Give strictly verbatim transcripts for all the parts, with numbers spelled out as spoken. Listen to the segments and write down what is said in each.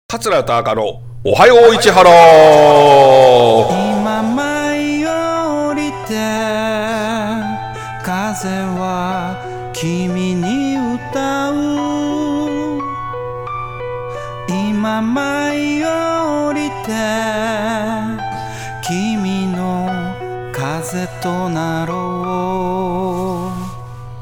桂田中のおはよう市原。 今舞い降りて風は君に歌う。今舞い降りて君の風となろう。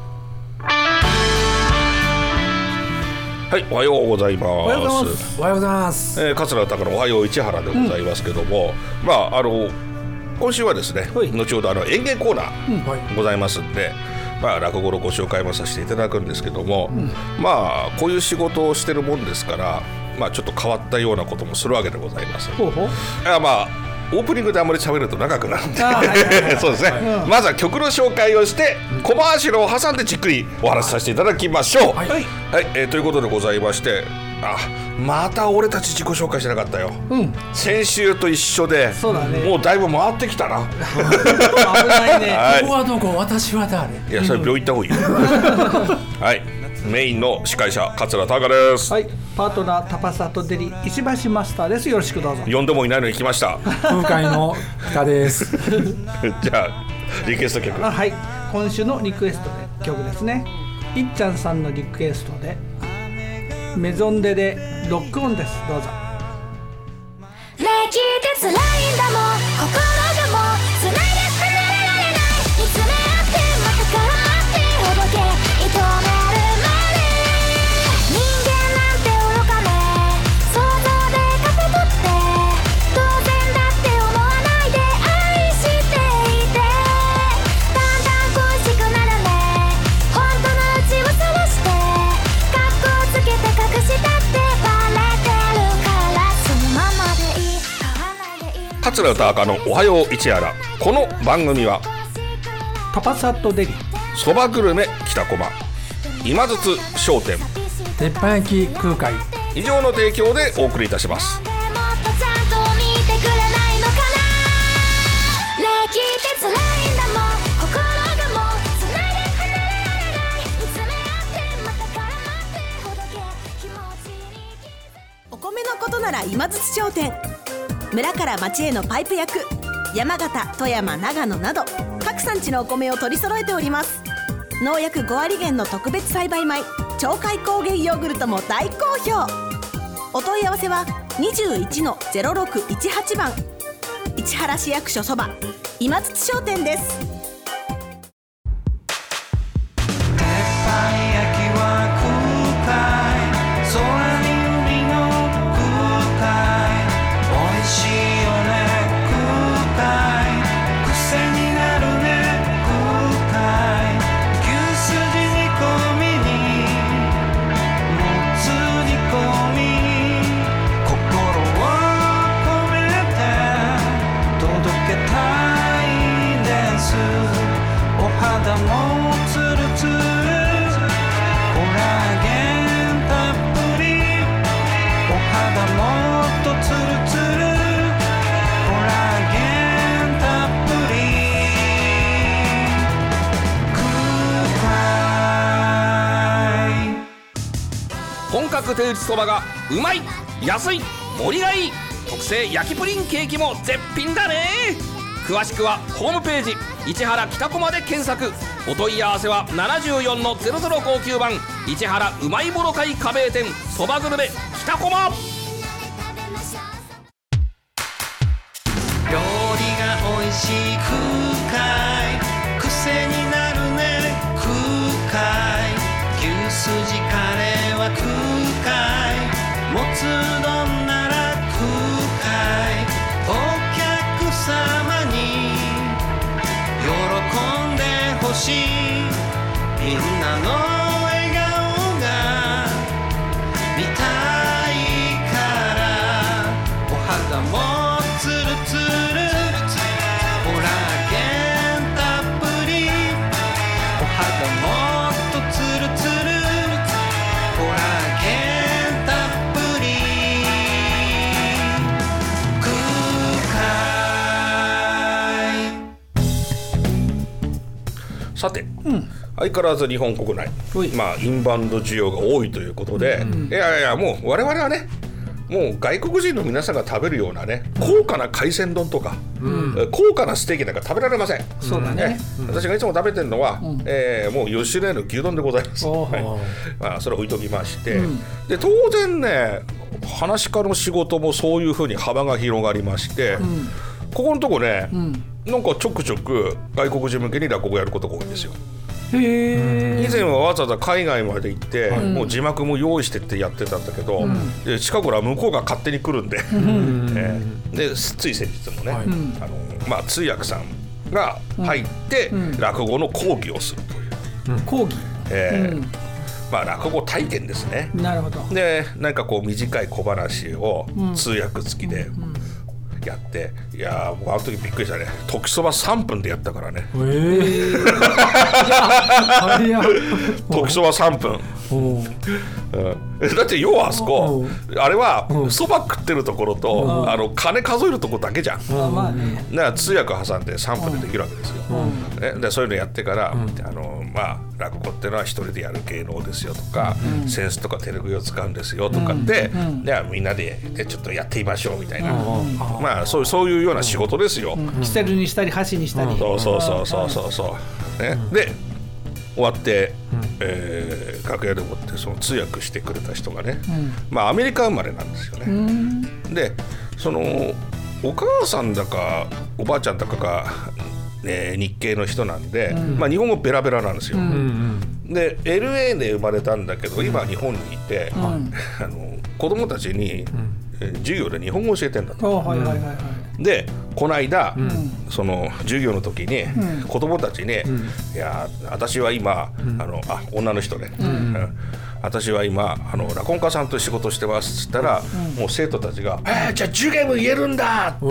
はい、おはようございます。 おはようございます。おはようございます。 えー、桂田中のおはよう市原でございますけども、うん、まああの今週はですね、はい、後ほどあの演芸コーナーございますんで、うん、まあ落語のご紹介もさせていただくんですけども、うん、まあこういう仕事をしてるもんですから、まあちょっと変わったようなこともするわけでございます。ほうほう。あまあ。オープニングであんまり喋ると長くなるんでそうですね、はい、まずは曲の紹介をしてコマーシャルを挟んでじっくりお話しさせていただきましょう。はい、はいえー、ということでございまして、あまた俺たち自己紹介しなかったよ、うん、先週と一緒でそうだ、ね、もうだいぶ回ってきたな危ないね、はい、ここはどこ私は誰。 いやそれ病院行った方がいいよはいメインの司会者桂高です。 はい、パートナータパサトデリ石橋マスターです。よろしくどうぞ。 呼んでもいないのに来ました空海の北ですじゃあリクエスト曲。 あはい、今週のリクエストで曲ですね。いっちゃんさんのリクエストでメゾンデでロックオンです。どうぞ。 ねえ聞いて辛いんだもん心がもう繋いで離れられない見つめ合ってまたからってほどけ認めるまで人間なんて愚かね想像で勝手取って当然だって思わないで愛していてだんだん恋しくなるね本当のうちを探して格好つけて隠したってバレてるからそのままでいい桂田赤のおはよう市原。この番組はタパサットデリそばグルメ北駒今津津商店鉄板焼き空海以上の提供でお送りいたします。 お米のことなら今津津商店。村から町へのパイプ役山形、富山、長野など各産地のお米を取り揃えております。農薬ご割減の特別栽培米鳥海高原ヨーグルトも大好評。お問い合わせは にじゅういちのゼロろくいちはち 番市原市役所そば今津津商店です。 本格手打ちそばがうまい、安い、盛りがいい、特製焼きプリンケーキも絶品だね。詳しくはホームページ市原北駒で検索。お問い合わせはななじゅうよんのゼロゼロごきゅう 番市原うまいもろ会加盟店そばグルメ北駒。 料理が美味しい空海癖になるね空海牛すじカレーは空海もつ丼なら空海お客様に喜んでほしいみんなの笑顔が見たいからお肌もツルツルコラーゲンたっぷりお肌もっとツルツルコラーゲンたっぷり空海。 さて、うん、相変わらず日本国内、まあ、インバウンド需要が多いということで、うん、いやいやもう我々はねもう外国人の皆さんが食べるようなね高価な海鮮丼とか、うん、高価なステーキなんか食べられません。 そうだね、 うん、私がいつも食べてるのは、うんえー、もう吉野家の牛丼でございます、はいまあ、それを置いときまして、うん、で当然ね話し家の仕事もそういうふうに幅が広がりまして、うん、ここのとこね、うん、なんかちょくちょく外国人向けに落語やることが多いんですよ。へ以前はわざわざ海外まで行って、うん、もう字幕も用意してってやってたんだけど、うん、で近頃は向こうが勝手に来るんで、うんえー、でつい先日もね、はいあのまあ、通訳さんが入って、うん、落語の講義をするという、 うん、講義、 えーうんまあ、落語体験ですね。 なるほど。 でなんかこう短い小話を通訳付きで、うんうんやっていやもうあの時びっくりしたね。時そばさんぷんでやったからね。えー、時そばさんぷん、うん、だって要はあそこあれはそば食ってるところとあの金数えるところだけじゃん。まあね、だから通訳挟んでさんぷんでできるわけですよ、うん、でそういうのやってから、うん、あのまあ落語っていうのは一人でやる芸能ですよとか、うん、センスとか手拭いを使うんですよとかって、うん、ではみんなでちょっとやってみましょうみたいな、うん、まあそう、そういうような仕事ですよ、うん、 キセルにしたり箸にしたり、うん、 そうそうそうそうそうそう、ねうん、で終わって、うんえー、楽屋でもってその通訳してくれた人がね、うんまあアメリカ生まれなんですよね、うん、でそのお母さんだかおばあちゃんだかがえー、日系の人なんで、うんまあ、日本語ベラベラなんですよ、うんうん、で エルエー で生まれたんだけど今日本にいて、うん、あの子供たちに、うんえー、授業で日本語を教えてんだと、はいはいはいはい、でこの間、うん、その授業の時に、うん、子供たちに、うん、いや私は今、うん、あのあ女の人ね、うんうん私は今あの落語家さんと仕事してますって言ったら、うん、もう生徒たちが、えー、じゃあジュゲム言えるんだって、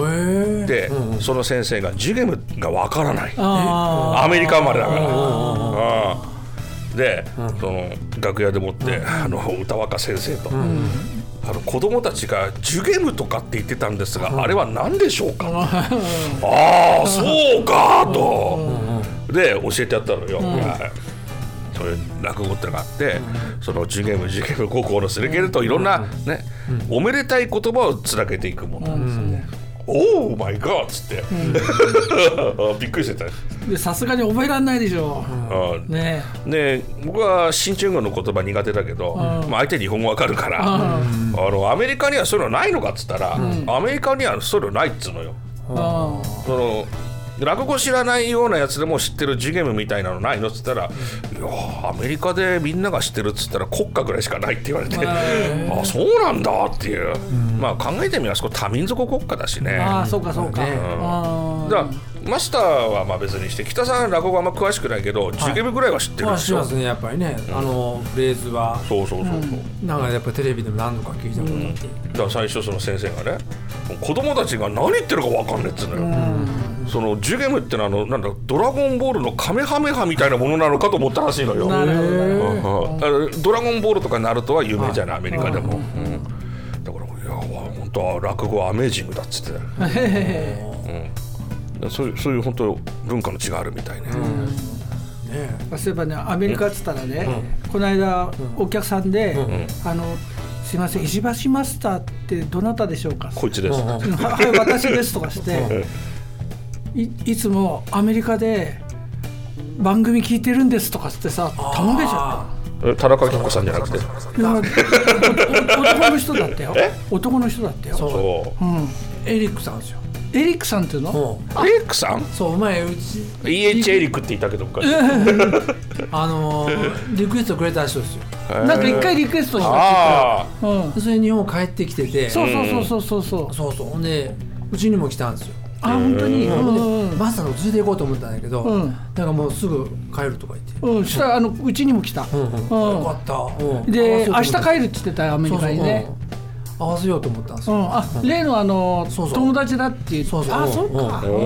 うん、その先生がジュゲムがわからないアメリカ生まれだからあで、うん、その楽屋でもって、うん、あの歌若先生と、うん、あの子供たちがジュゲムとかって言ってたんですが、うん、あれは何でしょうか、うん、ああそうかと、うん、で教えてやったのよ、うんそういう落語ってのがあって、うん、そのジュゲムジュゲム高校のすれけるといろんな、ねうん、おめでたい言葉をつなげていくものなんですよね、うん、オーマイガーっつって、うん、びっくりしてた。 さすがに覚えられないでしょ、うんね、 で僕は新中国の言葉苦手だけど、うんまあ、相手に日本語わかるから、うん、あのアメリカにはそういうのないのかっつったら、うん、アメリカにはそういうのないっつうのよ、うん、その落語知らないようなやつでも知ってるジュゲムみたいなのないのっつったら、うん、いやアメリカでみんなが知ってるっつったら国家ぐらいしかないって言われて、あそうなんだっていう、うん、まあ考えてみますと多民族国家だしね。 ああそうかそうか、ねうん、だからマスターはまあ別にして北さん落語あんま詳しくないけど、はい、ジュゲムぐらいは知ってるでしょ。 まあ、知ってますねやっぱりね、うん、あのフレーズはそうそうそうそう、 うん、なんかやっぱテレビでも何度か聞いたことあって、 うん、だから最初その先生がね子供たちが何言ってるか分かんねえっつうのよ、うんそのジュゲムってのはあのなんだドラゴンボールのカメハメハみたいなものなのかと思ったらしいのよ。なるほど、ドラゴンボールとかナルトは有名じゃない、アメリカでも、うん、だからいや本当は落語はアメージングだっつって、うん、そういう、そういう本当文化の違いあるみたいね、うんねそういえばねアメリカっつったらね、うん、この間お客さんで、うん、あのすいません石橋マスターってどなたでしょうか。 こいつです。 はい私ですとかしてい, いつもアメリカで番組聞いてるんですとかってさ頼んでちゃった。田中貴子さんじゃなくて男の人だったよ。男の人だったよ。 そう、うん、エリックさんですよ。 エリックさんっていうの、 うん、エリックさんそう前うちイーエイチ エリックって言ったけど昔あのリクエストくれた人ですよ。 なんか一回リクエストしたって言った、 うん、それ日本帰ってきててそうそうそうそうそうそうそうでうちにも来たんですよ。 あ本当に、 うん、マスターの連れて行こうと思ったんだけど、うん、なんかもうすぐ帰るとか言って、 うん、したらあのうちにも来た、うんうんうん、よかった、うん、 で明日帰るって言ってたアメリカにね。 そうそう合わせようと思ったんですよ、 うん、あ、うん、例のあのそうそう友達だって言って、そうそうあ、そうか、うん、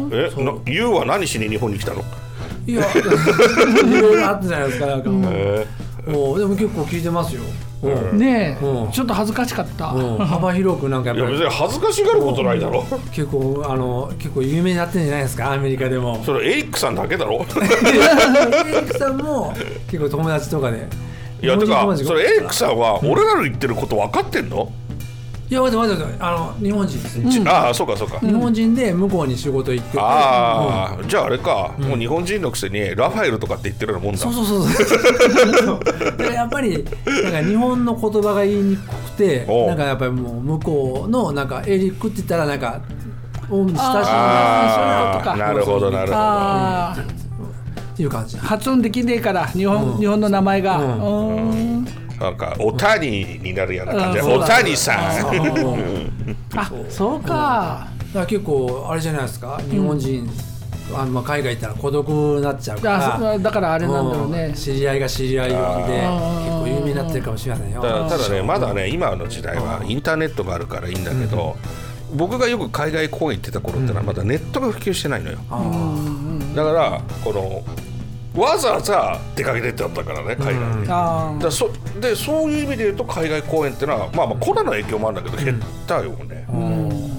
え、ユウは何しに日本に来たの？ いや、いろいろあったじゃないですか、なんか、うん、えー、もうでも結構聞いてますよ、 うん、ねえ、うん、ちょっと恥ずかしかった、 うん、幅広くなんかやっぱりいや別に恥ずかしがることないだろ、うん、 結構あの結構有名になってるんじゃないですかアメリカでも。 それエリックさんだけだろエリックさんも結構友達とかで。 いやてかそれエリックさんは俺らの言ってること分かってんの？ いや待って待って待ってあの日本人ですね、 うん、ああそうかそうか、 日本人で向こうに仕事行ってて、 ああ、うん、じゃああれか、 うん、 もう日本人のくせにラファエルとかって言ってるようなもんだ。 そうそうそうそうだからやっぱりなんか日本の言葉が言いにくくてなんかやっぱりもう向こうのなんかエリックって言ったらなんか親しみああなるほどなるほどあっていう感じ発音できねえから日本、うん、日本の名前が、うんうん、 なんかおたにになるような感じで、うん、おたにさんあそうか、 だから結構あれじゃないですか日本人、うん、あのまあ海外行ったら孤独になっちゃうからだからあれなんだろうね、 知り合いが知り合いで結構有名になってるかもしれないよ。 だただねまだね今の時代はインターネットがあるからいいんだけど、うん、僕がよく海外公演行ってた頃ってのはまだネットが普及してないのよ、うん、だからこのわざわざ出かけてってあったからね海外に、うん、あだそでそういう意味で言うと海外公演ってのは、まあ、まあコロナの影響もあるんだけど減ったよね、うん、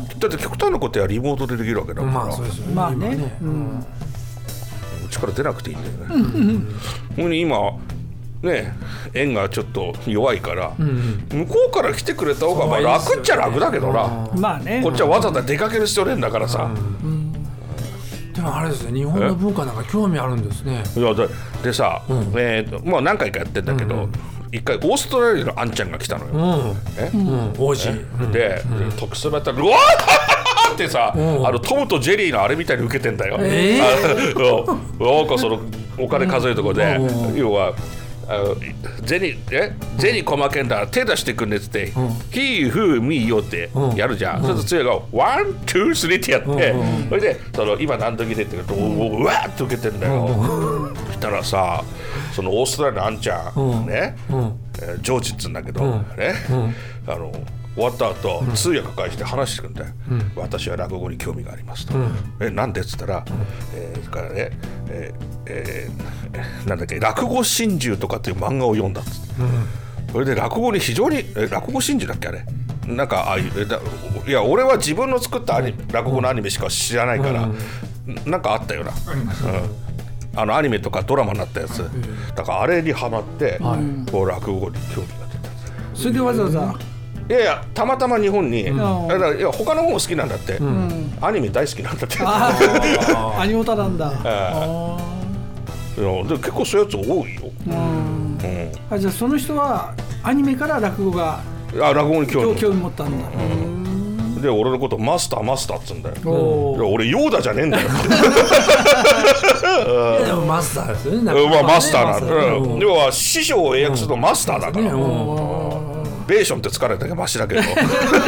だって極端なことはリモートでできるわけだから、まあそうですよね、まあね、うん、うちから出なくていいんだよね、うんうん、今ね円がちょっと弱いから、うん、向こうから来てくれた方がまあ楽っちゃ楽だけどな、まあね、こっちはわざわざ出かける必要ねえんだからさ、うんうん、 でもあれですね日本の文化なんか興味あるんですね。 いや で, でさ、うんえー、もう何回かやってんだけど、うんうん一回オーストラリアのあんちゃんが来たのよ、うんえうん、王子で、うん、特殊だったらうわーってさ、うん、あのトムとジェリーのあれみたいに受けてんだよ、えー、なんかそのお金数えるとこで、うん、要はあのゼニえゼニコマケンだ手出してくんねっつって、うん、He, Who, Me よってやるじゃん、うん、そして次がワン、ツー、スリーってやって、うん、それでその今何時でって言うと、うん、うわーって受けてんだよ、うん、そしたらさそのオーストラリアのあんちゃん、うん、ね、うんえー、ジョージっつうんだけど、うん、ね、うん、あの終わった後、うん、通訳介して話してくんだよ、うん、私は落語に興味がありますと、うん、えなんでっつったら、うんえー、それからね、えーえー、なんだっけ落語心中とかっていう漫画を読んだっつって、うん、それで落語に非常にえ落語心中だっけあれなんかああいうだいや俺は自分の作ったアニ落語のアニメしか知らないから、うん、なんかあったよな、うんあのアニメとかドラマになったやつだからあれにハマって、はい、こう落語に興味が出た。 それでわざわざいやいやたまたま日本に、うん、だからいや他の本好きなんだって、うん、アニメ大好きなんだってアニオタなんだあいやで結構そういうやつ多いよ、うんうん、あじゃあその人はアニメから落語があ落語に興味興味持ったんだ、うんで俺のことマスターマスターっつうんだよ。いや俺ヨーダじゃねえんだよいやでもマスターですよね。 まあマスターなんだ、うん、要は師匠を英訳するとマスターだから、うん、ベーションって疲れたけどマシだけどさ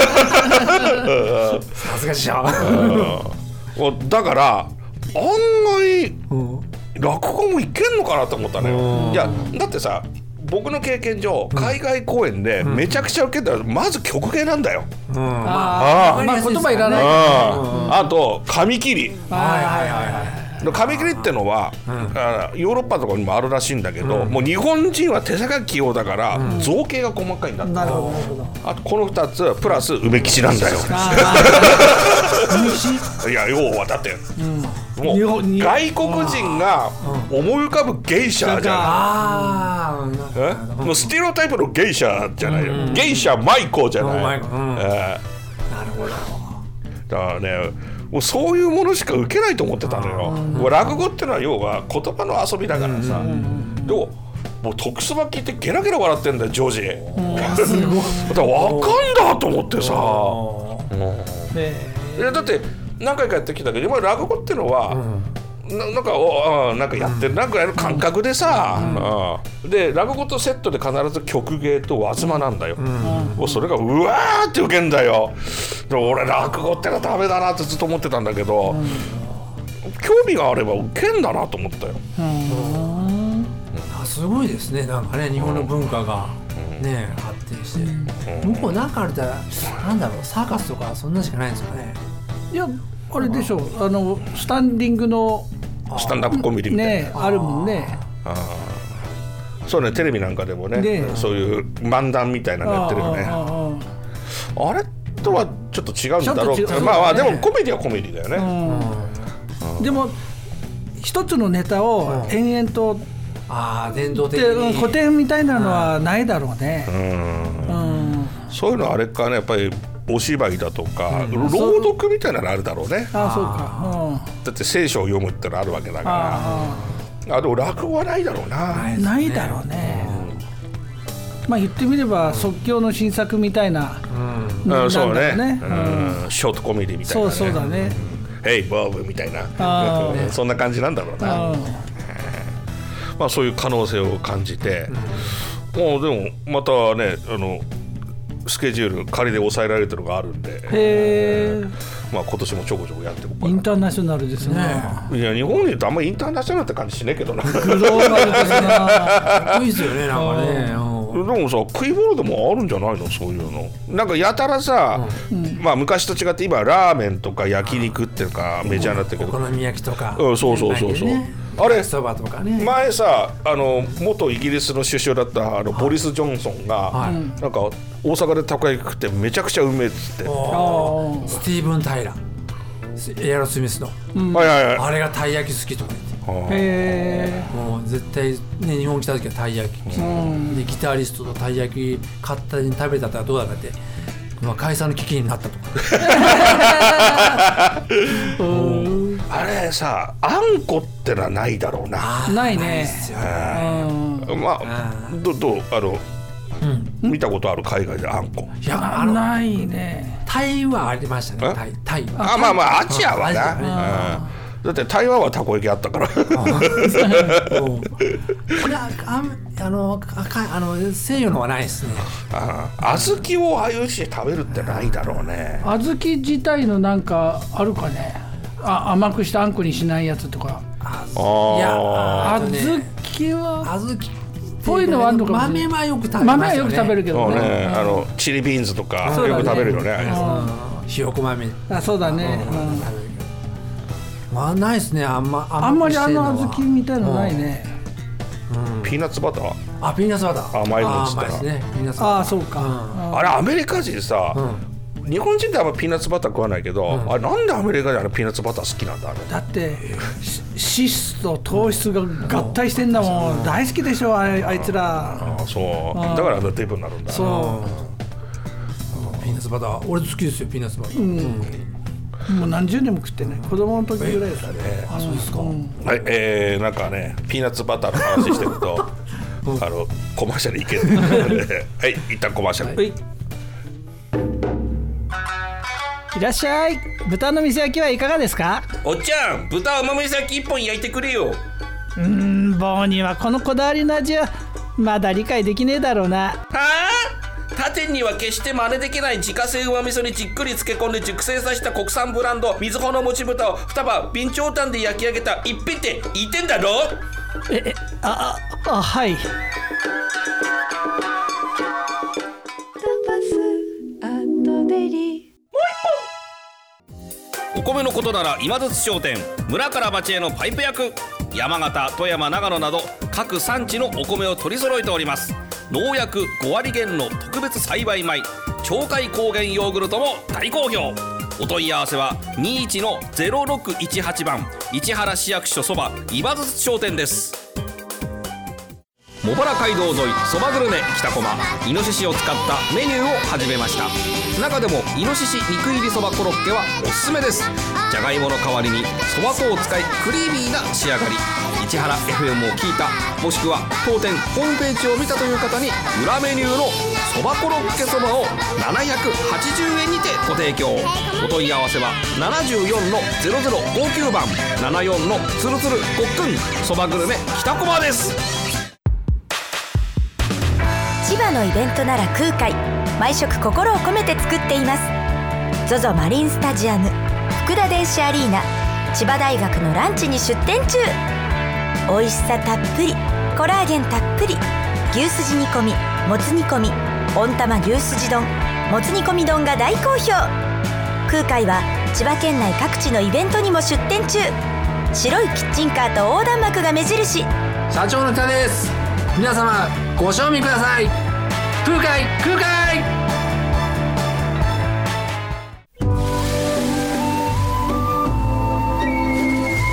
すが師匠だから案外落語もいけんのかなと思ったね。いやだってさ僕の経験上海外公演でめちゃくちゃ受けたらまず曲芸なんだよ、うん、 ああ、まあ、言葉いらない、 うん、あと紙切り、はいはいはいはい、紙切りってのは、うん、あヨーロッパとかにもあるらしいんだけど、うん、もう日本人は手先器用だから、うん、造形が細かいんだって、なるほどあとこのふたつプラス梅吉なんだよいや要はだって、うんもう外国人が思い浮かぶゲイシャじゃない、うん、もうステレオタイプのゲイシャじゃないよ、うん、ゲイシャマイコじゃない、うんうんえー、なるほどだからねもうそういうものしか受けないと思ってたのよ、うん、落語ってのは要は言葉の遊びだからさ、うん、でももう特殊ば聞いてゲラゲラ笑ってんだよジョージ、うん、すごいだから分かんだと思ってさ、うんえー、だって何回かやってきたけど今落語っていうのは、うん、な, なんかおなんかやってるなんかやる感覚でさ、うんうん、で落語とセットで必ず曲芸と和妻なんだよ、うん、それがうわーってウケんだよ。で俺落語ってのはダメだなってずっと思ってたんだけど、うん、興味があればウケんだなと思ったよ、うんあすごいですねなんかね日本の文化が、うん、ね発展して、うん、向こうなんかあれだなんだろうサーカスとかそんなしかないんですかね。 いやあれでしょあのスタンディングのスタンダップコメディみたいな、 ね、あるもんねあそうねテレビなんかでも ね, ねそういう漫談みたいなのやってるよね あ, あ, あれとはちょっと違うんだろうけど、まあまあでもコメディはコメディだよね、 うんうん、でも一つのネタを延々と、うん、 あ伝統的に古典みたいなのはないだろうね、うんうんそういうのあれかね、やっぱりお芝居だとか、うん、朗読みたいなのあるだろうね。 あそうか、 うん、だって聖書を読むってのあるわけだから。ああでも落語はないだろうな。 ない、ないだろうね、うん、まあ言ってみれば即興の新作みたいな、 うん、うんそうね、うんうん、ショートコメディみたいな、ね、 そうそうだね、 ヘイボブみたいなそんな感じなんだろうな。まあそういう可能性を感じて、うん、もうでもまたねあのスケジュール仮で抑えられてるのがあるんで、へー、まあ、今年もちょこちょこやっていこうかな。 インターナショナルですね。 いや日本に言うとあんまりインターナショナルって感じしねえけどな。グローバルですな。かっこいいですよねなんかね。 でもさ食い物でもあるんじゃないのそういうの。なんかやたらさ、うん、まあ昔と違って今ラーメンとか焼肉っていうかメジャーになってるけど、 お好み焼きとか、 うん、そうそうそうそう、ね、あれそばとかね。前さあの元イギリスの首相だったあのボリス・ジョンソンが、はい、なんか大阪でたこ焼き食ってめちゃくちゃうめえっつって、スティーブン・タイラーエアロスミスの、うん、はいはいはい、あれがたい焼き好きとか言って、へー、もう絶対、ね、日本来た時はたい焼き、うん、でギタリストとたい焼き買ったに食べたらどうだかって、まあ、解散の危機になったとか。 あれさあんこってのはないだろうな。 ないね。 まあどどうあの、うん、見たことある海外であんこ。 いやないね。 タイはありましたね。タイ、タイは。あまあまあアジアはな。だって台湾はたこ焼きあったから。 あのあの西洋のはないですね。 ああ小豆をああいうし食べるってないだろうね。 小豆自体のなんかあるかね。あ甘くしたあんこにしないやつとか。あいや小豆は小豆ぽいのはあるのかもしれない。豆はよく食べますよね。豆はよく食べるけどね。 ねあのチリビーンズとかよく食べるよね。 ひよこ豆。 あそうだね。 まあないですね。あんまあんまりあの小豆みたいのないね。 ピーナッツバター。 あピーナッツバター。 甘いのっつったら。 ああそうか。 あれアメリカ人さ。日本人ってあんまピーナッツバター食わないけど、うん、あれなんでアメリカであのピーナッツバター好きなんだあれ。 だって脂質と糖質が合体してんだもん、うん、大好きでしょ あ, あいつら。 あそうだからあのデブになるんだ。 そうピーナッツバター俺好きですよピーナッツバター、 うん、もう何十年も食ってね子供の時ぐらいですね。 あそうですか、うん、 はいえー、なんかねピーナッツバターの話してるとあのコマーシャルいけるのではい一旦コマーシャル、はい、 いらっしゃい。豚の店焼きはいかがですか。 おっちゃん豚甘み焼き一本焼いてくれよ。 うーん棒にはこのこだわりの味はまだ理解できねえだろうな。 はあ他店には決して真似できない自家製うま味噌にじっくり漬け込んで熟成させた国産ブランドみずほのもち豚をに束備長炭で焼き上げた一品って言ってんだろ。 ええああはいお米のことなら今津商店村から町へのパイプ役山形富山長野など各産地のお米を取り揃えております。農薬ご割減の特別栽培米鳥海高原ヨーグルトも大好評。お問い合わせはにじゅういちのゼロろくいちはち番市原市役所そば今津商店です。茂原街道沿いそばグルメ北駒イノシシを使ったメニューを始めました。中でもイノシシ肉入りそばコロッケはおすすめです。じゃがいもの代わりにそば粉を使いクリーミーな仕上がり。市原 エフエム を聞いたもしくは当店ホームページを見たという方に裏メニューのそばコロッケそばをななひゃくはちじゅうえんにてご提供。お問い合わせはななじゅうよんのゼロゼロごきゅう番ななじゅうよんのつるつるごっくんそばグルメ北駒です。 千葉のイベントなら空海毎食心を込めて作っています。 ゾゾ マリンスタジアム福田電子アリーナ千葉大学のランチに出店中。美味しさたっぷりコラーゲンたっぷり牛すじ煮込みもつ煮込み温玉牛すじ丼もつ煮込み丼が大好評。空海は千葉県内各地のイベントにも出店中。白いキッチンカーと横断幕が目印。 社長の北です。皆様ご賞味ください。空海空海。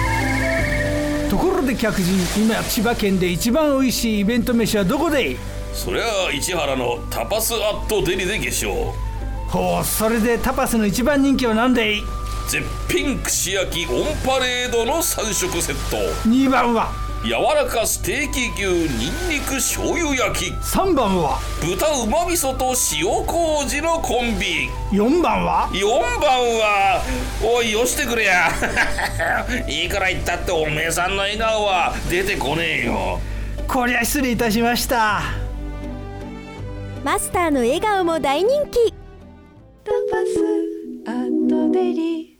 ところで客人今千葉県で一番おいしいイベント飯はどこで。 そりゃあ市原のタパスアットデリで下しょう。 ほう、それでタパスの一番人気は何でい？ 絶品串焼きオンパレードのさん食セット。 にばんは柔らかステーキ牛にんにく醤油焼き。 さんばんは豚うま味噌と塩麹のコンビ。 よんばんはよんばんはおいよしてくれやいいから言ったっておめえさんの笑顔は出てこねえよ。 こりゃ失礼いたしました。 マスターの笑顔も大人気。 タパスアットデリ。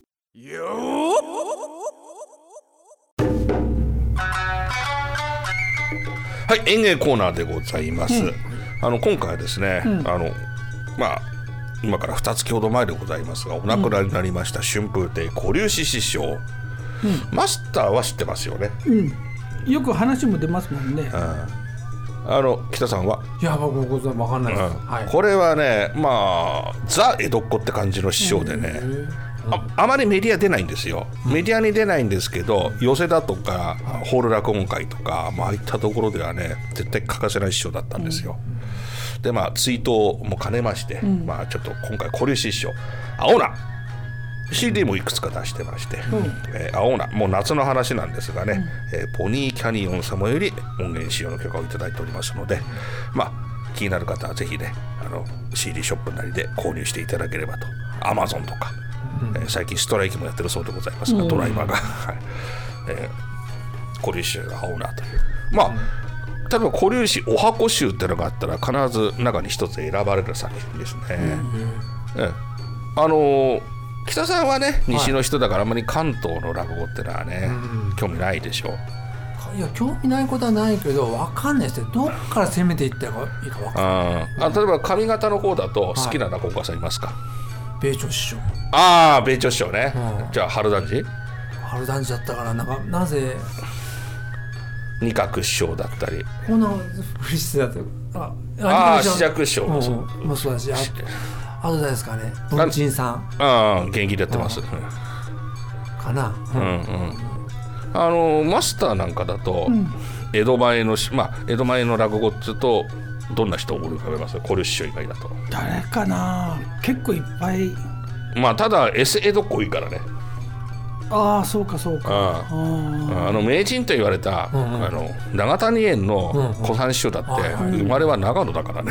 はい、演芸コーナーでございます、うん、あの今回はですね、うん、あのまあ今からふたつきほど前でございますがお亡くなりになりました春風亭小龍志師匠、うん、マスターは知ってますよね、 うん、よく話も出ますもんね、うん、 あの北さんは？ いや僕こそ分かんないです、うんはい、 これはねまあザ江戸っ子って感じの師匠でね、うんあ, あまりメディア出ないんですよ。メディアに出ないんですけど、寄席だとかホール落語会とか、まああいったところではね絶対欠かせない師匠だったんですよ、うん、でまあ追悼も兼ねまして、うん、まあちょっと今回小龍師匠青菜 シーディー もいくつか出してまして、うんえー、青菜もう夏の話なんですがね、うんえー、ポニーキャニオン様より音源使用の許可をいただいておりますので、まあ気になる方はぜひねあの シーディー ショップなりで購入していただければと。 Amazon とかうんえー、最近ストライキもやってるそうでございますが、うん、ドライバーが、えー、小龍師が青菜というまあ、うん、例えば小龍師お箱集っていうのがあったら必ず中に一つ選ばれる作品ですね、うんえー、あのー、北さんはね西の人だからあんまり関東の落語ってのはね、うん、興味ないでしょう。 いや興味ないことはないけど分かんないですよ。どっから攻めていったらいいか分かんない。 ああ例えば上方の方だと好きな落語家さんいますか？ 米朝師匠。 ああ米朝師匠ね、うん、じゃあ春団治春団治だったからなんかなぜ二角師匠だったりこんな不質だったああ四尺師匠もそう、 うん、もそうだし あ, あと誰ですかね文珍さんああ現役でやってますかな、 うんうんうん、あのマスターなんかだと、うん、江戸前のまあ江戸前の落語っていうとどんな人を思い浮かべますか？小龍師匠以外だと誰かな。結構いっぱいまあただ S 江戸っ子いからね。 ああそうかそうか。ああの名人と言われた、うんうん、あの長谷園の小三師匠だって、うんうん、生まれは長野だからね。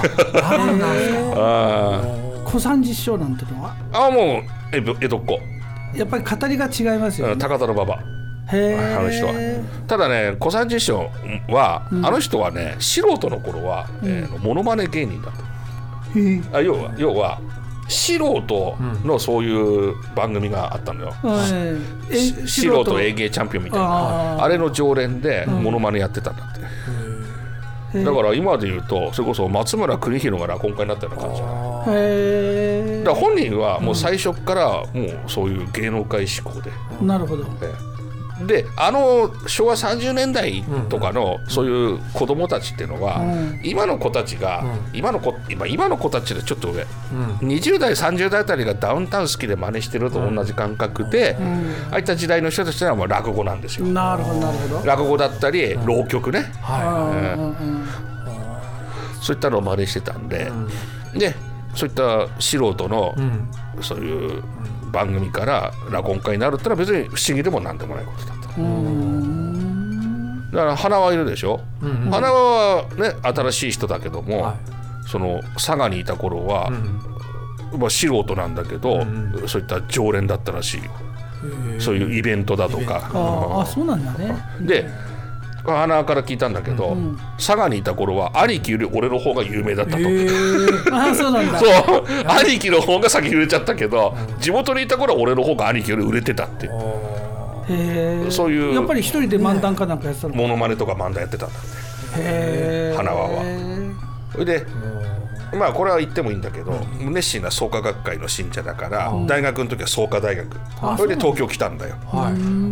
小三師匠なんてのはああもう江戸っ子やっぱり語りが違いますよね。 高田の馬場へあの人はただね小三治師匠は、うん、あの人はね素人の頃は、うんえー、モノマネ芸人だったあ要は要は素人のそういう番組があったのよ、うん、素人演芸チャンピオンみたいな あ, あれの常連でモノマネやってたんだって、うん、だから今で言うとそれこそ松村邦洋が落語家になったような感じじゃないへだから本人はもう最初からもうそういう芸能界志向で、 うん、なるほど、 えーであの昭和さんじゅうねんだいとかのそういう子供たちっていうのは、うん、今の子たちが、うん、今の子今今の子たちでちょっと上、うん、にじゅうだいさんじゅうだいあたりがダウンタウン好きで真似してると同じ感覚で、うん、ああいった時代の人たちはもう落語なんですよ。 なるほどなるほど。 落語だったり浪曲ね、そういったのを真似してたんで、でそういった素人の、そういう番組から落語家になるってのは別に不思議でもなんでもないことだった。うーんだから花輪いるでしょ、うんうん、花輪はね新しい人だけども、はい、その佐賀にいた頃は、うんまあ、素人なんだけど、うんうん、そういった常連だったらしいよ。そういうイベントだとか。 ああそうなんだね。 で花輪から聞いたんだけど、うん、佐賀にいた頃は兄貴より俺の方が有名だったと。 あそうなんだ。 そう兄貴の方が先売れちゃったけど、うん、地元にいた頃は俺の方が兄貴より売れてたって。 へそういうやっぱり一人で漫談かなんかやってたの。 モノマネとか漫談やってたんだって。へ花輪は。それでまあこれは言ってもいいんだけど、うん、熱心な創価学会の信者だから、うん、大学の時は創価大学、それで東京来たんだよ、はい、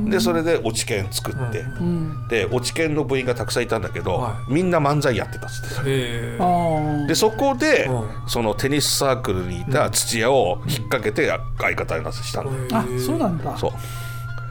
でそれで落ち研作って、うん、で落ち研の部員がたくさんいたんだけど、はい、みんな漫才やってたっつってた。でそこで、うん、そのテニスサークルにいた土屋を引っ掛けて相方にしたんだよ。 あそうなんだ。 そう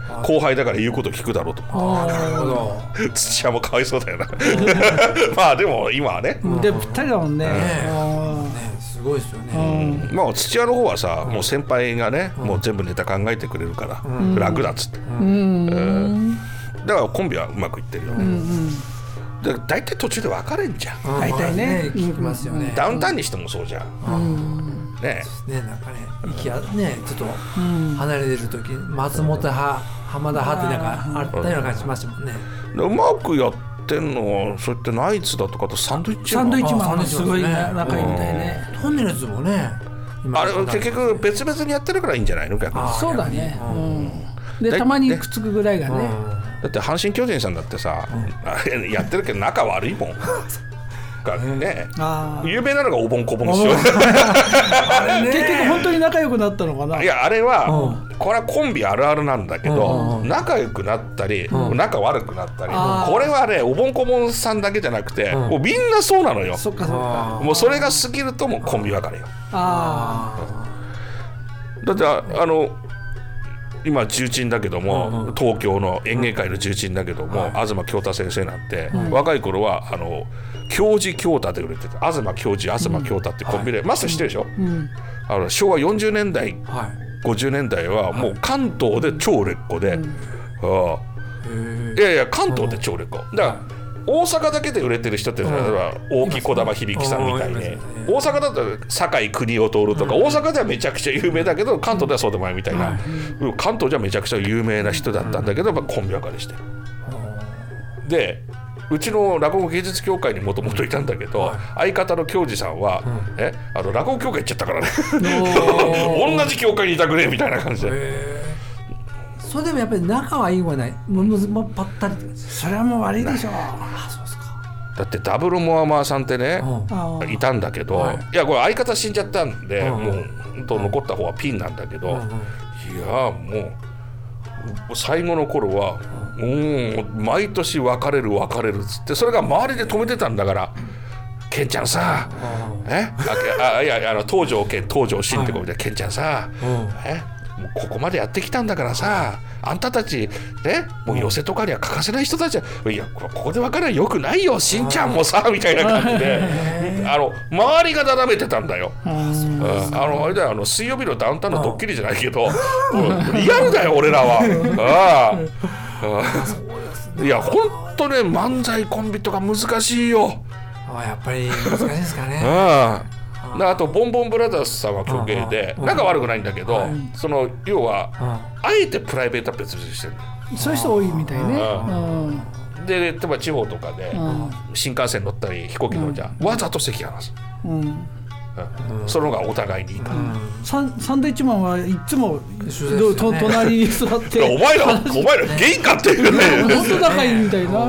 後輩だから言うこと聞くだろうと。 あなるほど。 土屋もかわいそうだよなまあでも今はねでぴったりだもんね。 すごいですよね。 まあ土屋の方はさもう先輩がねもう全部ネタ考えてくれるから楽だっつって。だからコンビはうまくいってるよね。で大体途中で別れんじゃん。 大体ね聞きますよね。 ダウンタウンにしてもそうじゃん。ねねなんかね息やねちょっと離れてる時松本派浜田派ってなんかあったような感じしましたもんね。 うまくやってんのはそうやってナイツだとかとサンドイッチサンドイッチマンあもすごい仲いいみたいね。 トンネルズもねあれ結局別々にやってるからいいんじゃないの逆に。 そうだね。でたまにくっつくぐらいがね。 だって阪神巨人さんだってさやってるけど仲悪いもんがね。有名なのがおぼんこぼん師匠。 結局本当に仲良くなったのかな。 いやあれはこれはコンビあるあるなんだけど仲良くなったり仲悪くなったりこれはねおぼんこぼんさんだけじゃなくてもうみんなそうなのよ。 そっかそっか。 もうそれが過ぎるともうコンビ別れよ。 あだってああの今重鎮だけども東京の演芸界の重鎮だけども東京太先生なんて若い頃はあの京治京太で売れてて東京治東京太ってコンビでマスター知ってるでしょ。あの昭和よんじゅうねんだいごじゅうねんだいはもう関東で超売れっ子でいやいや関東で超売れっ子だから大阪だけで売れてる人って例えば大木児玉響さんみたいに大阪だと堺邦夫徹とか大阪ではめちゃくちゃ有名だけど関東ではそうでもないみたいな関東じゃめちゃくちゃ有名な人だったんだけどコンビ別れしてでうちの落語芸術協会にもともといたんだけど相方の京治さんはえあの落語協会行っちゃったからね同じ協会にいたくれみたいな感じで。 それでもやっぱり仲はいいわないもうぱったりそれはもう悪いでしょう。 あそうですか。 だってダブルモアマーさんってねいたんだけど、はい、いやこれ相方死んじゃったんで、うん、もう本当残った方はピンなんだけど、うん、いやもう最後の頃は、うん、毎年別れる別れるっつってそれが周りで止めてたんだから。ケンちゃんさ、えああいやあの東条健東条真ってこうみたいなケンちゃんさ、えもうここまでやってきたんだからさあんたたちねもう寄せとかには欠かせない人たちはいやここで別れはよくないよしんちゃんもさみたいな感じであの周りがなだめてたんだよ。あのあれだよあの水曜日のダウンタウンのドッキリじゃないけどリアルだよ俺らは。ああいやほんとね漫才コンビとか難しいよ。 あやっぱり難しいですかね。 ああとボンボンブラザーズさんは曲芸で仲悪くないんだけど、はい、その要はあえてプライベートは別々にしてるんだよ。 そういう人多いみたいね。 で例えば地方とかで新幹線乗ったり飛行機乗るじゃん、うん、わざと席離す、うんうん、その方がお互いにいいから、うん、 サン、サンドイッチマンはいつも、ね、と隣に座ってお前らお前らゲイかっていうね本当仲いいみたいな。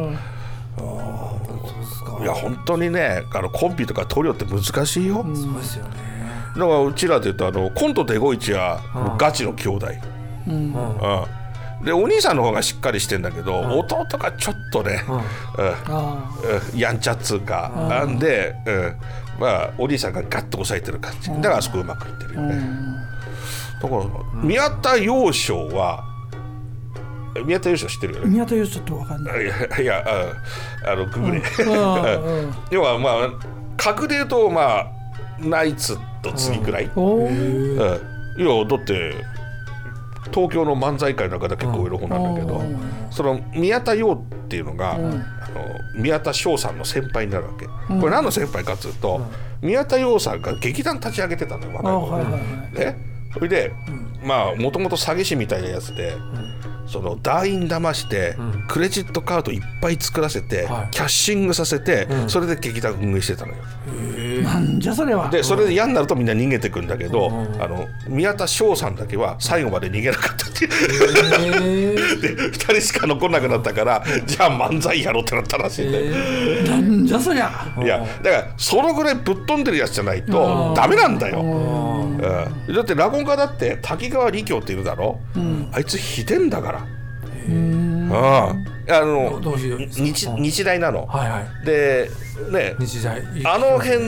いや本当にねあのコンビとかトリオって難しいよ。 うん、そうですよね。 だからうちらで言うとあのコントデゴイチはガチの兄弟、うんうんうん、でお兄さんの方がしっかりしてんだけど、うん、弟がちょっとね、うんうん、やんちゃっつうか、うん、なんで、うん、まあお兄さんがガッと抑えてる感じ、うん、だからあそこうまくいってるよね、うん、だから宮田陽翔は宮田優勝知ってるよね。 宮田優勝って分かんない。 いやいやあのググレ、うん、要はまあ格で言うとまあナイツと次くらい、うんうん、いやだって東京の漫才界の中で結構上の方なんだけど、その宮田陽っていうのが、うん、あの宮田翔さんの先輩になるわけ、うん、これ何の先輩かっつうと、うん、宮田陽さんが劇団立ち上げてたのよ若い頃、はいはいはい、ね、それで、うん、まあもともと詐欺師みたいなやつで、うん、その団員騙して、うん、クレジットカードいっぱい作らせて、はい、キャッシングさせて、うん、それで劇団運営してたのよ。 なんじゃそれは。 でそれで嫌になるとみんな逃げてくんだけど、うん、あの宮田翔さんだけは最後まで逃げなかったっていうでふたりしか残んなくなったからじゃあ漫才やろうってなったらしいんで、 なんじゃそりゃ。 いやだからそのぐらいぶっ飛んでるやつじゃないとダメなんだよ。うん、だって落語家だって滝川李京っているだろ、うん、あいつ秘伝だから。ああの日, 日大なの、はいはい、でね日大あの辺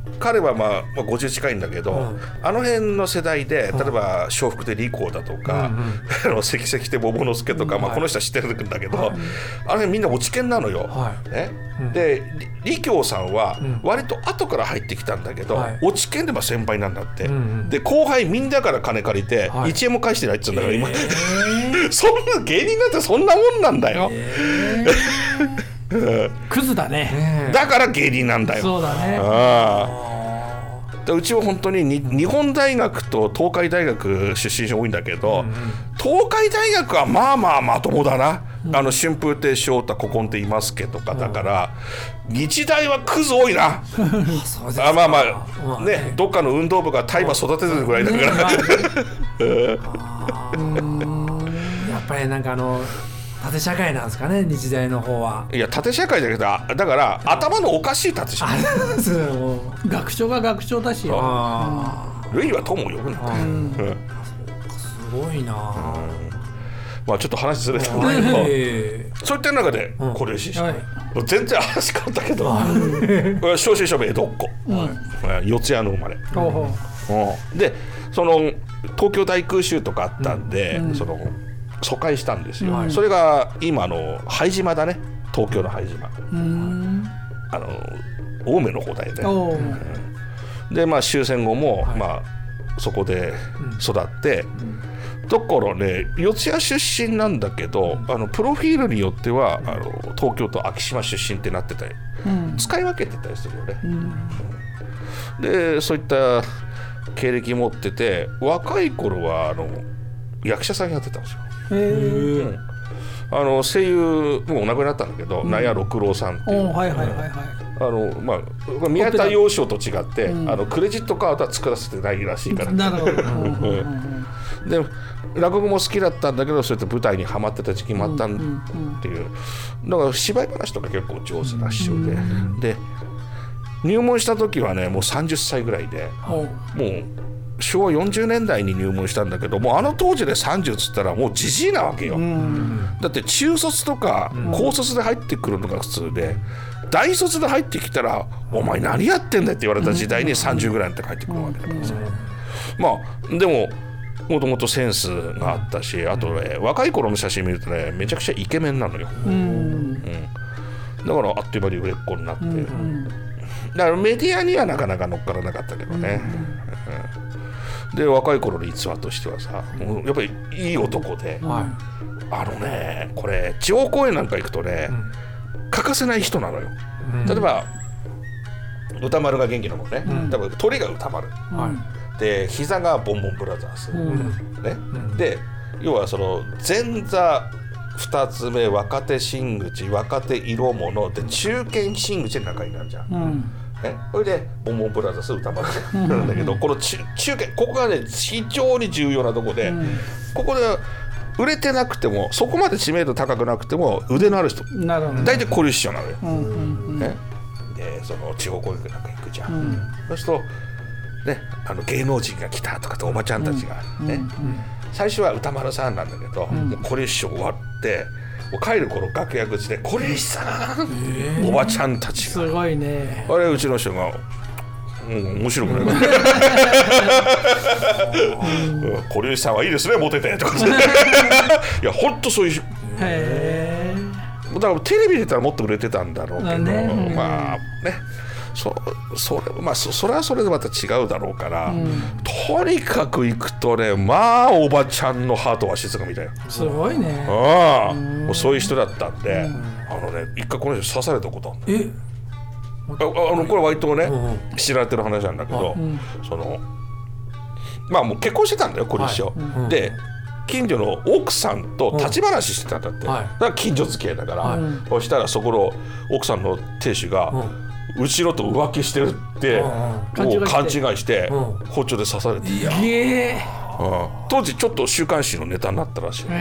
彼はまあ、まあ、ごじゅう近いんだけど、うん、あの辺の世代で例えば笑福亭利光だとか、うんうん、関関亭桃之助とか、うんまあ、この人は知ってるんだけど、はい、あの辺みんな落研なのよ、はいねうん、で利光さんは割と後から入ってきたんだけど、はい、落研でも先輩なんだって、うんうん、で後輩みんなから金借りて、はい、いちえんも返してないって言うんだから今、えー、そんな芸人なんてそんなもんなんだよ、えークズだね。 だから芸人なんだよ。 そうだね。 あうちは本当に、に日本大学と東海大学出身者多いんだけど、うんうん、東海大学はまあまあまともだな、うん、あの春風亭昇太古今亭今助とかだから、うん、日大はクズ多いなあまあまあ、ねね、どっかの運動部が大麻育ててるぐらいだから、ね、 やっぱりなんかあの縦社会なんですかね、日大の方は。 いや縦社会だけど、だから頭のおかしい縦社会学長が学長だしよ。 ルイは友を呼ぶんだって、うん、 すごいな、うん、 まあちょっと話ずれたんだけど、そういった中でこれし、はい、全然話変わったけど正真正銘江戸っ子、うん、四谷の生まれ、うん、でその東京大空襲とかあったんで、うん、その疎開したんですよ、うん、それが今の拝島だね、東京の拝島、うん、あの青梅の方だよね、うん、でまあ終戦後も、はいまあ、そこで育って、うん、だからね四谷出身なんだけど、あのプロフィールによってはあの東京と昭島出身ってなってたり、うん、使い分けてたりするよね、うん、でそういった経歴持ってて、若い頃はあの役者さんやってたんですよ。へー、うん、あの声優もうお亡くなりになったんだけど、納谷六郎さんっていう、はいはいはいはい、あのまあ、宮田陽章と違って、うん、あのクレジットカードは作らせてないらしいから、なるほどで落語も好きだったんだけど、そうやって舞台にはまってた時期もあったっていう、だから芝居話とか結構上手な師匠で、うん、で入門した時はねもうさんじゅっさいぐらいで、もうしょうわよんじゅうねんだいに入門したんだけど、もうあの当時でさんじゅうっつったらもうじじいなわけよ、うん、だって中卒とか高卒で入ってくるのが普通で、うん、大卒で入ってきたらお前何やってんだって言われた時代にさんじゅうぐらいになって帰ってくるわけだからさ、うん、まあでももともとセンスがあったし、あとね若い頃の写真見るとねめちゃくちゃイケメンなのよ、うんうん、だからあっという間に売れっ子になって、うん、だからメディアにはなかなか乗っからなかったけどね、うんうんで若い頃の逸話としてはさ、やっぱりいい男で、はい、あのねこれ地方公演なんか行くとね、うん、欠かせない人なのよ、うん、例えば歌丸が元気なもんね、うん、多分鳥が歌丸、うん、で膝がボンボンブラザーズ、うんねうん、で要はその前座ふたつめ若手真口若手色物で中堅真口で仲になるじゃん、うんね、それでボンボンブラザーズ歌丸なんだけど、うん、この 中, 中堅ここがね非常に重要なとこで、うん、ここで売れてなくてもそこまで知名度高くなくても腕のある人大体こういう師匠なのよ、うんうんうんね、でその地方公演なんか行くじゃん、うん、そうすると、ね、あの芸能人が来たとかっておばちゃんたちが、ねうんうん、最初は歌丸さんなんだけど、うん、もうこれ師匠終わってもう帰る頃楽屋口で小林さん、えー、おばちゃんたちがすごいね、 あれうちの人がうん、面白くない小林さんはいいですねモテてとかいやほんとそういうへだからテレビ出たらもっと売れてたんだろうけど、ね、まあねそ, そ, れまあ、そ, それはそれでまた違うだろうから、うん、とにかく行くとねまあおばちゃんのハートは静かみたいなすごいねああもうそういう人だったんで、うん、あのね一回この人刺されたことあるえああのこれ割とね、うん、知られてる話なんだけど、うん、そのまあもう結婚してたんだよこれ一緒、はい、で近所の奥さんと立ち話してたんだって、うん、だから近所付き合いだから、はい、そしたらそこの奥さんの亭主が、うんうちのと浮気してるってもう勘違いして包丁で刺されて、いや当時ちょっと週刊誌のネタになったらしい、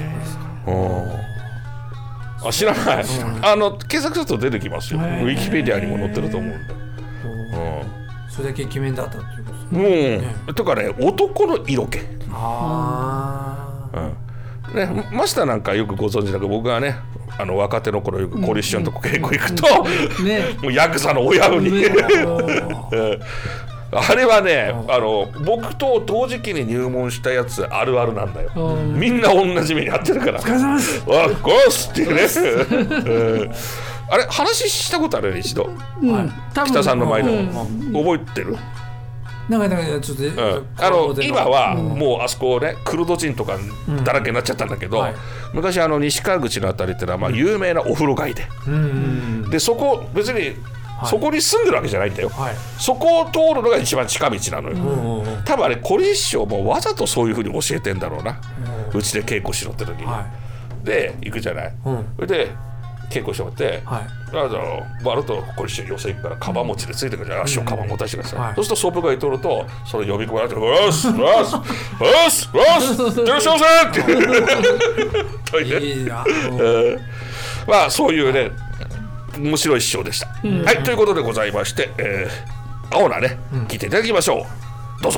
あ知らない、あの検索すると出てきますよ、ウィキペディアにも載ってると思うんで、 それだけイケメンだったっていうことですね、うん、とかね男の色気あ、うんね、マスターなんかよくご存知だけど僕はねあの若手の頃よくコリッションとこ稽古行くと、うんね、もうヤクザの親分に、ね、あれはね、あの僕と同時期に入門したやつあるあるなんだよ。みんな同じ目に遭ってるから。お疲れ様です。わっゴースっていうね。あれ話したことあるね一度、うん、北さんの前で、うん、覚えてる？ なんかなんかちょっと、うん、 あの今はもうあそこねクルド人とかだらけになっちゃったんだけど、うんはい、昔あの西川口のあたりってのはまあ有名なお風呂街で、うん、でそこ別にそこに住んでるわけじゃないんだよ、はい、そこを通るのが一番近道なのよ、うん、多分あれコリ師匠もわざとそういう風に教えてんだろうな、うち、ん、で稽古しろって時に、はい、で行くじゃない、うん、それで稽古してもらって、はい、あのバルトコリ師匠寄せ行くからカバン持ちでついてくるじゃん、足をカバン持たせてください、はい、そうするとソープ街通るとそれ呼び込まれて「よしよしよしよしいらっしゃいませ!」っていいな、まあそういうね面白い師匠でした、うん、はいということでございまして、えー、青菜ね、うん、聞いていただきましょう。どうぞ。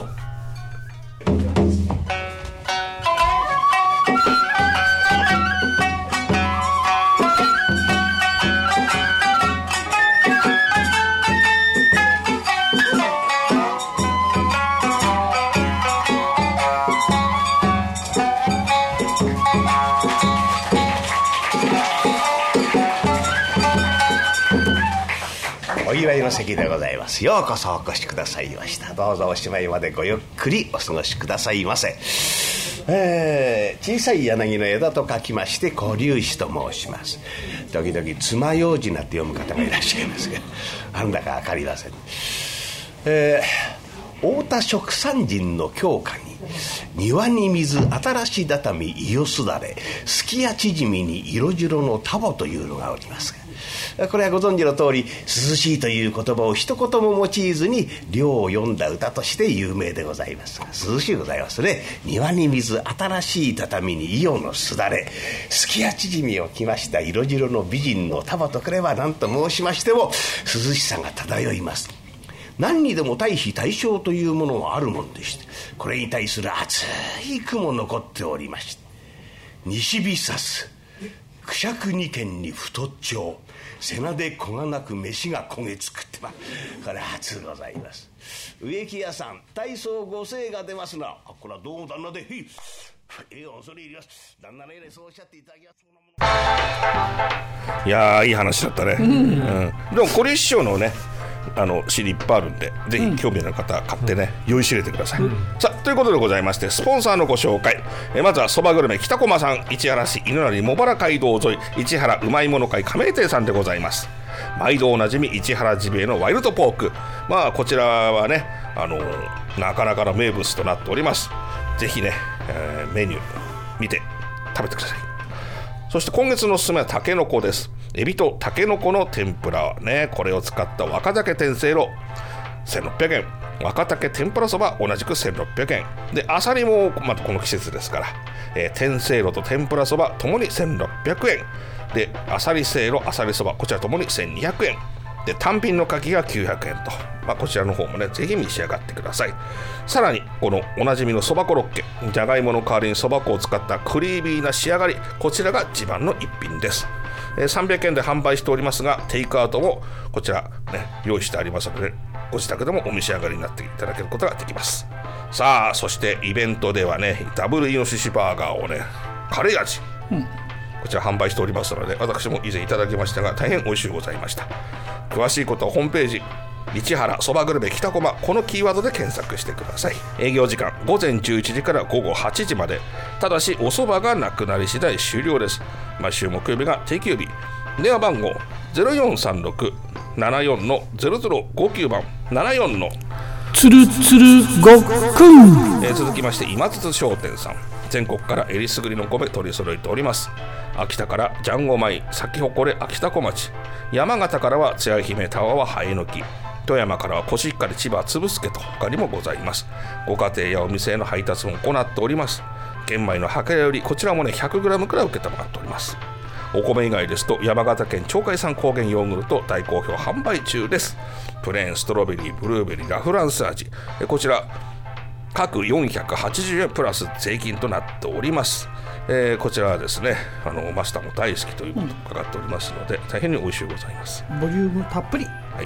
お祝いの席でございます。ようこそお越しくださいました。どうぞおしまいまでごゆっくりお過ごしくださいませ。えー、小さい柳の枝と書きまして小粒子と申します。時々爪楊枝なって読む方がいらっしゃいますがなんだか分かりません。えー、太田蜀山人の教科に庭に水新しい畳伊予すだれすきや縮みに色白のタボというのがおりますが、これはご存知の通り涼しいという言葉を一言も用いずに涼を読んだ歌として有名でございますが、涼しいございますね。庭に水新しい畳に伊予のすだれすきや縮みを着ました色白の美人のタボとくれば何と申しましても涼しさが漂います。何にでも対比対称というものがあるもんでして、これに対する熱い句も残っておりまして、西日さすくしゃくに軒に太っちょう背なで子がなく飯が焦げつくって、まあこれ初ございます。植木屋さん大層ご精が出ますな。あこれはどうも旦那でへいええよ恐れ入ります。旦那のようにそうおっしゃっていただきます。 いやーいい話だったね、うんうん、でもこれ師匠のねあのシーディーいっぱいあるんで、ぜひ興味のある方は買ってね、うん、酔いしれてください、うん、さあということでございましてスポンサーのご紹介。えまずはそばグルメ北駒さん、市原市犬成茂原街道沿い市原うまいもの会加盟店さんでございます。毎度おなじみ市原ジビエのワイルドポーク、まあこちらはねあのなかなかの名物となっております。ぜひね、えー、メニュー見て食べてください。そして今月のおすすめはたけのこです。エビとたけのこの天ぷらね、これを使った若鮭天せいろせんろっぴゃくえん、若鮭天ぷらそば同じくせんろっぴゃくえんで、あさりもまたこの季節ですから、えー、天せいろと天ぷらそばともにせんろっぴゃくえんで、あさりせいろあさりそばこちらともにせんにひゃくえんで、単品の牡蠣がきゅうひゃくえんと、まあ、こちらの方もねぜひ召し上がってください。さらにこのおなじみのそばコロッケ、じゃがいもの代わりにそば粉を使ったクリーミーな仕上がり、こちらが自慢の一品です。さんびゃくえんで販売しておりますが、テイクアウトもこちら、ね、用意してありますので、ご自宅でもお召し上がりになっていただけることができます。さあそしてイベントではねダブルイノシシバーガーをねカレー味、うん、こちら販売しておりますので、私も以前いただきましたが大変美味しゅうございました。詳しいことはホームページ市原そばグルメ北駒このキーワードで検索してください。営業時間ごぜんじゅういちじからごごはちじまで、ただしおそばがなくなり次第終了です。毎週木曜日が定休日。電話番号 ゼロよんさんろく ななよん ゼロゼロごきゅう 番ななよんのつるつるごっくん、 えー、続きまして今津商店さん、全国からえりすぐりの米取り揃えております。秋田からジャンゴ米咲き誇れ秋田小町、山形からはつや姫タワーはハエの木、富山からはコシヒカリ千葉つぶすけと他にもございます。ご家庭やお店への配達も行っております。玄米の量よりこちらもね ひゃくグラム くらい受けたまっております。お米以外ですと山形県鳥海産高原ヨーグルト大好評販売中です。プレーンストロベリーブルーベリーラフランス味、こちら各よんひゃくはちじゅうえんプラス税金となっております。 えー、こちらはですねあのマスターも大好きということがかかっておりますので、うん、大変に美味しゅうございます。 ボリュームたっぷり、 はい、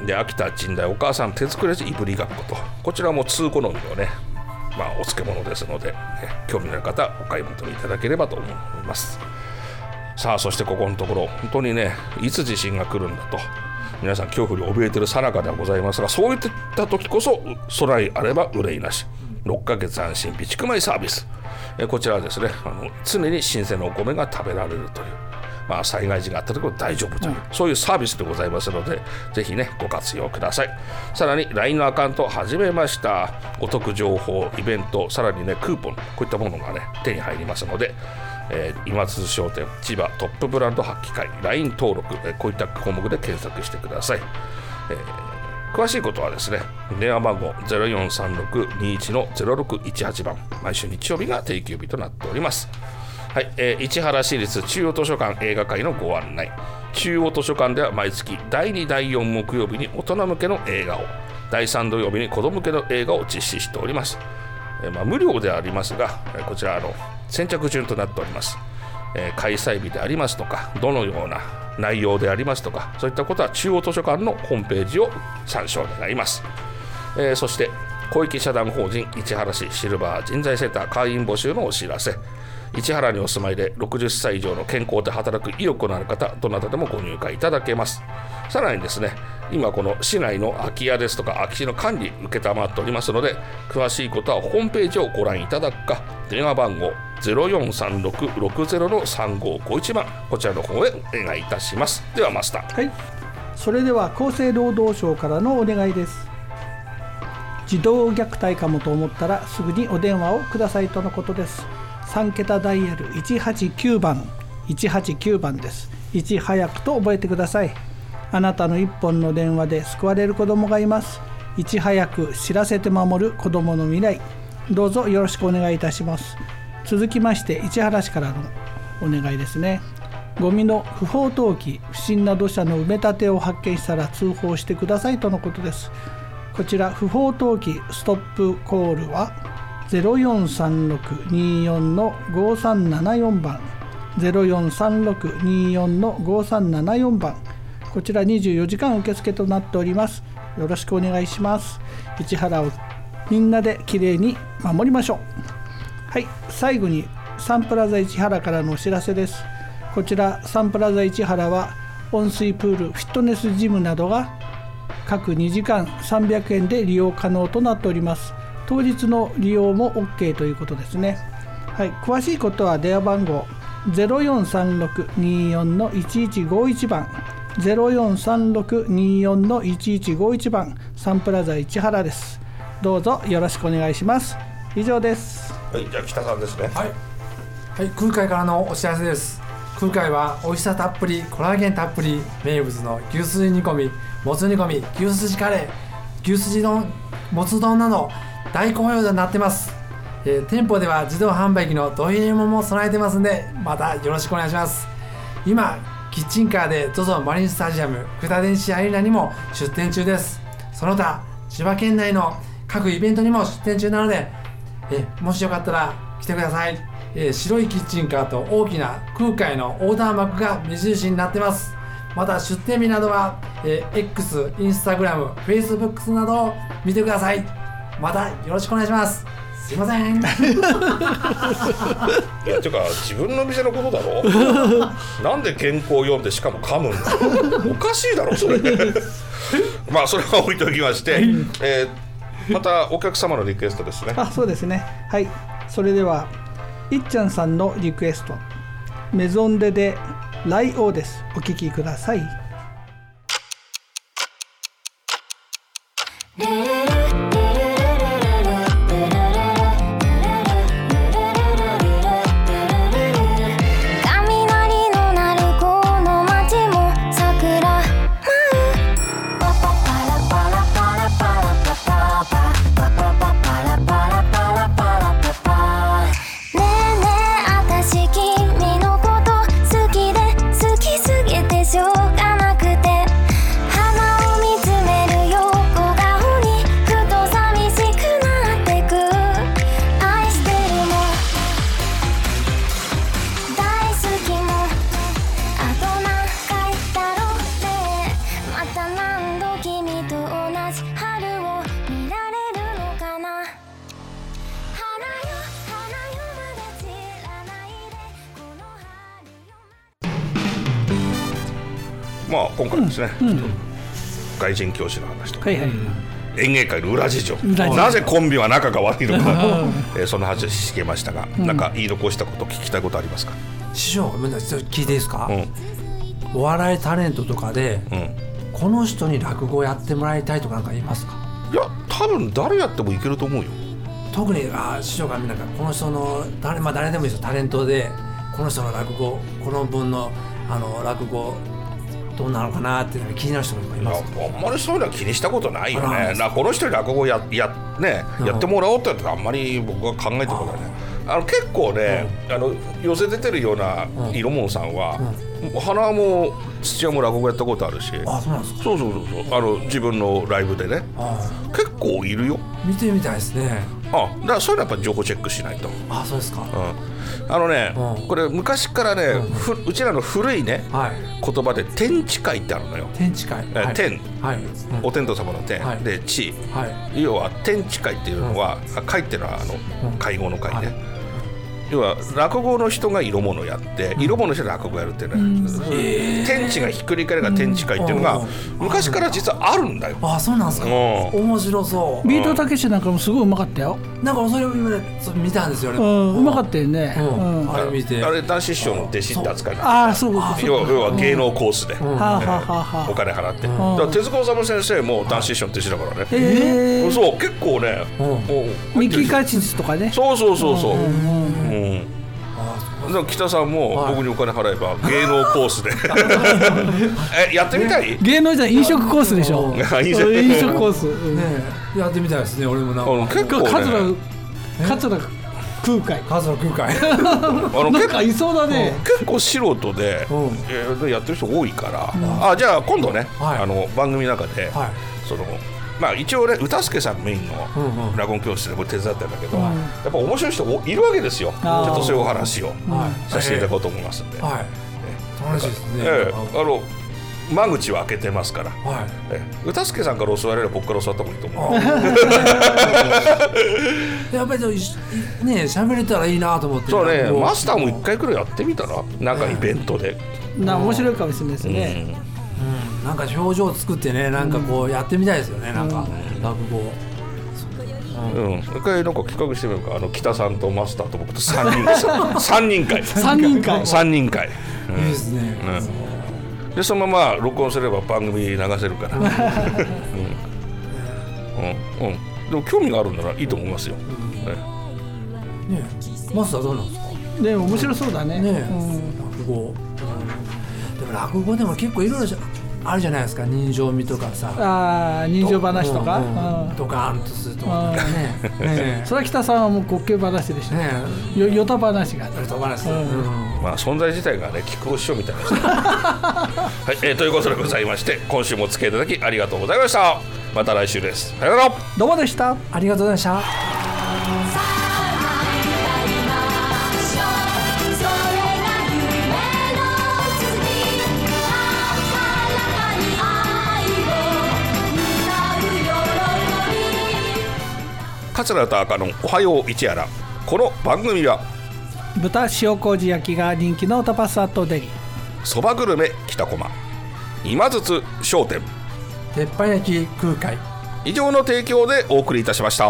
で秋田神代お母さん手作りいぶりがっことこちらも通好みのね、まあ、お漬物ですので、ね、興味のある方お買い求めいただければと思います。さあそしてここのところ本当にねいつ地震が来るんだと皆さん恐怖に怯えている最中ではございますが、そういった時こそ備えあれば憂いなしろっかげつ安心備蓄米サービス、えこちらはですねあの常に新鮮なお米が食べられるという、まあ、災害時があった時も大丈夫という、うん、そういうサービスでございますのでぜひねご活用ください。さらに ライン のアカウントを始めました。お得情報イベントさらにねクーポンこういったものがね手に入りますので、えー、今津商店千葉トップブランド発揮会 ライン 登録、えー、こういった項目で検索してください。えー、詳しいことはですね電話番号 ゼロよんさんろくにいちのゼロろくいちはち 番毎週日曜日が定休日となっております。はい、えー、市原市立中央図書館映画会のご案内。中央図書館では毎月だいにだいよん木曜日に大人向けの映画をだいさん土曜日に子ども向けの映画を実施しております。えーまあ、無料でありますがこちらあの先着順となっております。えー、開催日でありますとかどのような内容でありますとかそういったことは中央図書館のホームページを参照願います。えー、そして公益社団法人市原市シルバー人材センター会員募集のお知らせ。市原にお住まいでろくじゅっさい以上の健康で働く意欲のある方どなたでもご入会いただけます。さらにですね今この市内の空き家ですとか空き地の管理承っておりますので詳しいことはホームページをご覧いただくか電話番号 ゼロよんさんろくろくゼロのさんごごいち 番こちらの方へお願いいたします。ではマスター。 はい、それでは厚生労働省からのお願いです。児童虐待かもと思ったらすぐにお電話をくださいとのことです。さん桁ダイヤルいちはちきゅうばんいちはちきゅうばんです。いち早くと覚えてください。あなたのいっぽんの電話で救われる子どもがいます。いち早く知らせて守る子どもの未来、どうぞよろしくお願いいたします。続きまして市原市からのお願いですね。ゴミの不法投棄不審な土砂の埋め立てを発見したら通報してくださいとのことです。こちら不法投棄ストップコールはゼロよんさんろくによんのごさんななよん 番 ゼロよんさんろくによんのごさんななよん 番こちらにじゅうよじかん受付となっております。よろしくお願いします。市原をみんなできれいに守りましょう。はい、最後にサンプラザ市原からのお知らせです。こちらサンプラザ市原は温水プールフィットネスジムなどが各にじかんさんびゃくえんで利用可能となっております。当日の利用も OK ということですね。はい、詳しいことは電話番号 ゼロよんさんろくによんのいちいちごいち 番 ゼロよんさんろくによんのいちいちごいち 番サンプラザ市原です。どうぞよろしくお願いします。以上です。 はい、じゃあ北さんですね。 はい、はい、空海からのお知らせです。空海は美味しさたっぷりコラーゲンたっぷり名物の牛すじ煮込みもつ煮込み牛すじカレー牛すじ丼もつ丼など大好評となってます。えー、店舗では自動販売機のドリームも備えてますんでまたよろしくお願いします。今キッチンカーで ゾゾ マリンスタジアム福田電子アリーナにも出店中です。その他千葉県内の各イベントにも出店中なので、えー、もしよかったら来てください。えー、白いキッチンカーと大きな空海のオーダー幕が目印になってます。また出店日などは、えー、X、Instagram、Facebook などを見てください。またよろしくお願いします。すいません。いやてか自分の店のことだろ。なんで原稿読んでしかも噛むんだ。おかしいだろそれ。まあそれは置いておきまして、えー、またお客様のリクエストですね。 あ、そうですね。はい。それではいっちゃんさんのリクエストメゾンデでライオーです。お聞きください。 しょうがないまあ今回ですね、うん、外人教師の話とか、はいはい、演芸界の裏事情、なぜコンビは仲が悪いのか、えー、その話聞けましたが、うん、なんか言い残したこと聞きたいことありますか？ 師匠聞いていいですか？うん、お笑いタレントとかで、うん、この人に落語やってもらいたいとかなんか言いますか？ いや多分誰やってもいけると思うよ。 特にあ師匠がなんかこの人の 誰,、まあ、誰でもいいですよ、タレントでこの人の落語この分のあの落語どうなのかなって気になる人もいます。 あんまりそういうのは気にしたことないよね。なこの人に落語 や, や,、ね、やってもらおうってあんまり僕は考えてることはね。あの結構ね、うん、あの寄せ出てるような色もんさんは、うん、花も土屋も落語やったことあるし、 あ、そうなんですか。 そうそうそうそう、あの自分のライブでね、結構いるよ。 見てみたいですね。 あ、だからそういうのはやっぱ情報チェックしないと。 あ、そうですか。 うん、あのね、うん、これ昔からね、うん、ふうちらの古いね、はい、言葉で天地会ってあるのよ。 天地会、 はい、天、はい、うん、お天道様の天、はい、で地、はい、要は天地会っていうのは、うん、会っていうのはあの、うん、会合の会ね、はい、要は落語の人が色物やって、うん、色物の人が落語やるっていうね、うん、天地がひっくり返るから天地会っていうのが、うん、昔から実はあるんだよ。 あ、そうなんですか。面白そう。 ビートたけしなんかもすごいうまかったよ。 なんかそれを今見たんですよね。 うん、うまかったよね。 うんうん、あれ見て、 あれ男子師匠の弟子って扱いなんです。 ああ、そうか。 要は芸能コースで、うん、お金払って、うん、だから手塚治虫先生も男子師匠の弟子だからね。へー、そう結構ね、 うん、ミキカチスとかね。 そうそうそうそう。うんうんうんうん、北さんも僕にお金払えば芸能コースでえやってみたい？ 芸能じゃ飲食コースでしょ。飲食コース、 ね、やってみたいですね。俺もなんか結構ね、桂桂空海桂空海あのなんかいそうだね。 結構素人で、うん、やってる人多いから、うん、あじゃあ今度ね、はい、あの番組の中で、はい、そのまあ、一応ね歌助さんメインの落語教室でこれ手伝ってるんだけど、うん、やっぱ面白い人いるわけですよ。ちょっとそういうお話をさせていただこうと思いますんで、はい、 楽しいですね。 えー、あの間口は開けてますから、はい、えー、歌助さんから教われれば僕から教わった方がいいと思う。 やっぱりね喋れたらいいなと思って。 そうね、マスターも一回くらいやってみたら、なんかイベントで、 な面白いかもしれないですね。うんうん、なんか表情を作ってね、なんかこうやってみたいですよね、うん、なんか落語、 うん、一回なんか企画してみようか。あの北さんとマスターと僕とさんにんさんにん会さんにん会さんにん会、 うん、いいですね、 うん、でそのまま録音すれば番組流せるからうん、うんうん、でも興味があるんならいいと思いますよ、うんね、 ねえマスターどうなんですか？ ね、面白そうだね、ね、うん、 落語、うん、でも落語でも結構いろいろあるじゃないですか。人情味とかさ、 あ人情話とか、 うんうん、ドカーンとするとかね、 ねそれは北さんはもう滑稽話でしょ、ね、よよた話が、 よた話、 うんうん、まあ存在自体がね木久扇師匠みたいな人はい、えー、ということでございまして、今週もお付き合いいただきありがとうございました。また来週です。さよなら。 どうもでした。 ありがとうございました。 桂田赤のおはよう一夜。この番組は豚塩麹焼きが人気のタパスアットデリ、 そばグルメ北駒、今津津商店、 鉄板焼き空海、 以上の提供でお送りいたしました。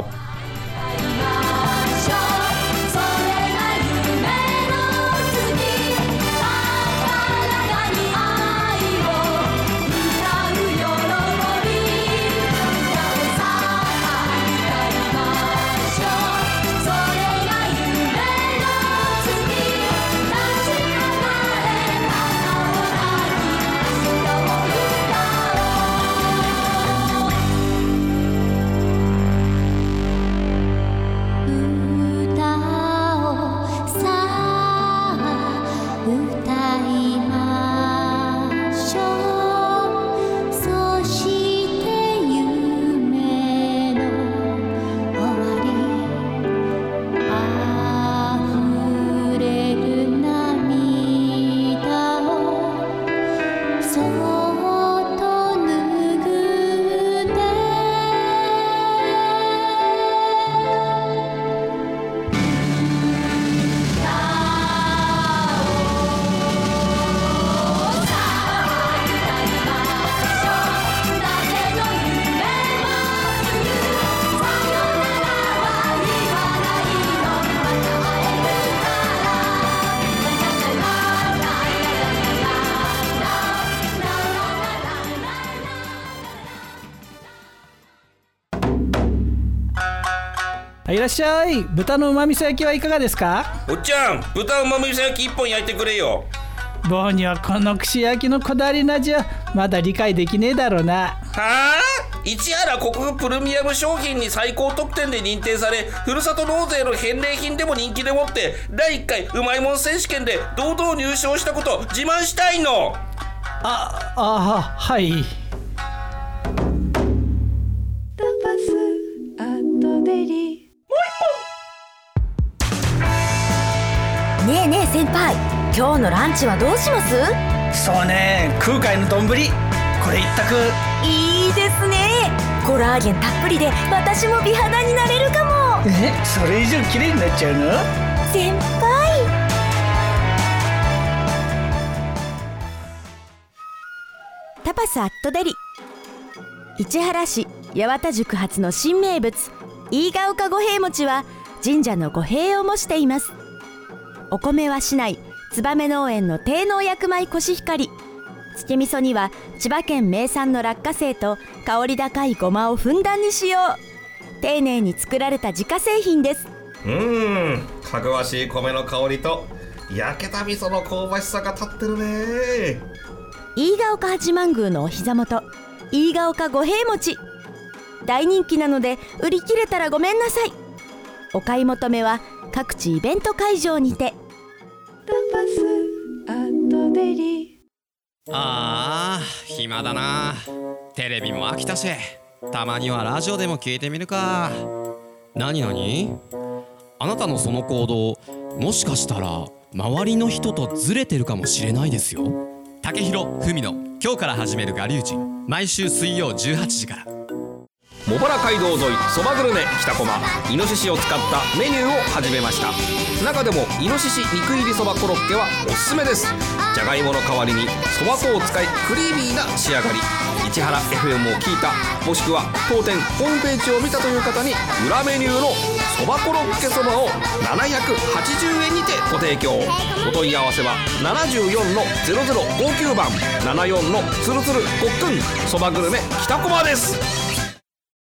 いらっしゃい。豚のうま味噌焼きはいかがですか？ おっちゃん、豚うま味噌焼き一本焼いてくれよ。 坊にはこの串焼きのこだわりの味はまだ理解できねえだろうな。 はあ？市原国府プレミアム商品に最高得点で認定され、ふるさと納税の返礼品でも人気でもってだいいっかいうまいもん選手権で堂々入賞したこと自慢したいの。 あ、あ、はい。 タパスアットデリ。 ねえねえ先輩、今日のランチはどうします？ そうね、空海の丼、これ一択。 いいですね。コラーゲンたっぷりで私も美肌になれるかも。 え、それ以上綺麗になっちゃうの？ 先輩。タパスアットデリ。市原市八幡宿発の新名物飯ヶ丘五平餅は神社の五平を模しています。お米は市内燕農園の低農薬米コシヒカリ。つけ味噌には千葉県名産の落花生と香り高いごまをふんだんに使用。丁寧に作られた自家製品です。 うーん、かぐわしい米の香りと焼けた味噌の香ばしさが立ってるね。 飯ヶ丘八幡宮のお膝元飯ヶ丘五平餅、大人気なので売り切れたらごめんなさい。お買い求めは各地イベント会場にて。 タパスアットデリ。 あー暇だな。テレビも飽きたし、たまにはラジオでも聞いてみるか。何何？あなたのその行動、もしかしたら周りの人とずれてるかもしれないですよ。竹広文の今日から始める我流人、毎週水曜じゅうはちじから。 茂原街道沿いそばグルメ北駒、イノシシを使ったメニューを始めました。中でもイノシシ肉入りそばコロッケはおすすめです。じゃがいもの代わりにそば粉を使いクリーミーな仕上がり。市原 エフエム を聞いた、もしくは当店ホームページを見たという方に裏メニューのそばコロッケそばをななひゃくはちじゅうえんにてご提供。お問い合わせはななじゅうよんのゼロゼロごきゅうばんななよんのつるつるごっくんそばグルメ北駒です。